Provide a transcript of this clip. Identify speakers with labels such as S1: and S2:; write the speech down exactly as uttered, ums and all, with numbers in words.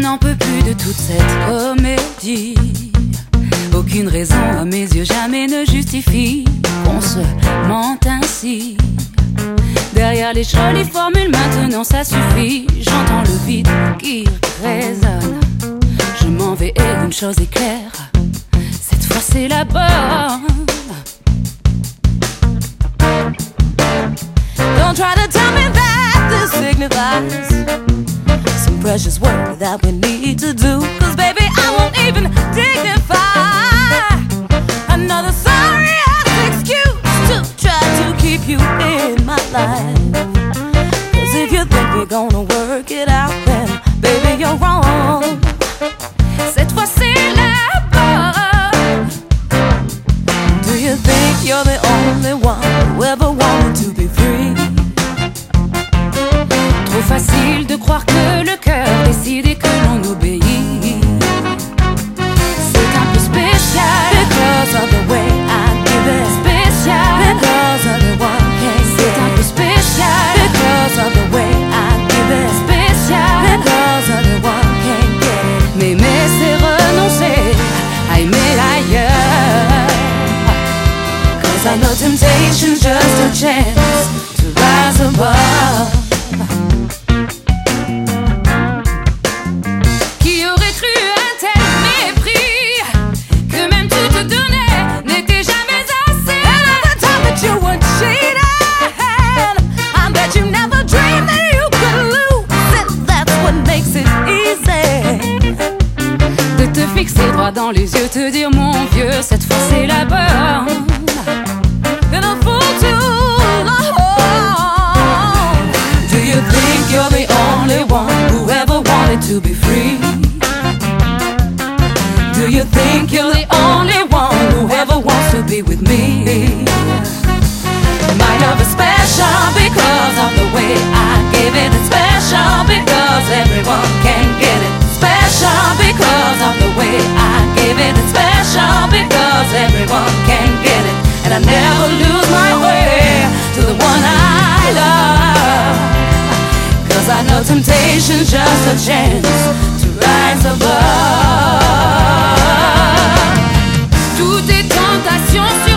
S1: n'en peux plus de toute cette comédie. Aucune raison à mes yeux jamais ne justifie qu'on se mente ainsi. Derrière les jolies formules maintenant ça suffit. J'entends le vide qui résonne. Je m'en vais et une chose est claire, cette fois c'est la bonne. Don't try to tell me that this signifies some precious work that we need to do. Cause baby I won't even dignify another sorry ass excuse to try to keep you in my life. Cause if you think we're gonna work it out, then baby you're wrong. Cette fois c'est la bonne. Do you think you're the only one who ever wanted to be free? Trop facile de croire que le cœur décide et que l'on obéit. C'est un peu spécial because of the way I give it. Spécial because everyone can. C'est un peu spécial because of the way I give it. Spécial because everyone can get it. M'aimer c'est renoncer à aimer ailleurs. Cause I know temptation's just a chance to rise above. Fixer droit dans les yeux, te dire mon vieux, cette fois c'est la bonne. Been a fool too long. Do you think you're the only one who ever wanted to be free? Do you think you're the only one who ever wants to be with me? My love is special because of the way I give it. It's special because everyone can get it. Special because of the way I give it. It's special because everyone can get it. And I never lose my way to the one I love. Cause I know temptation's just a chance to rise above. Toutes tes tentations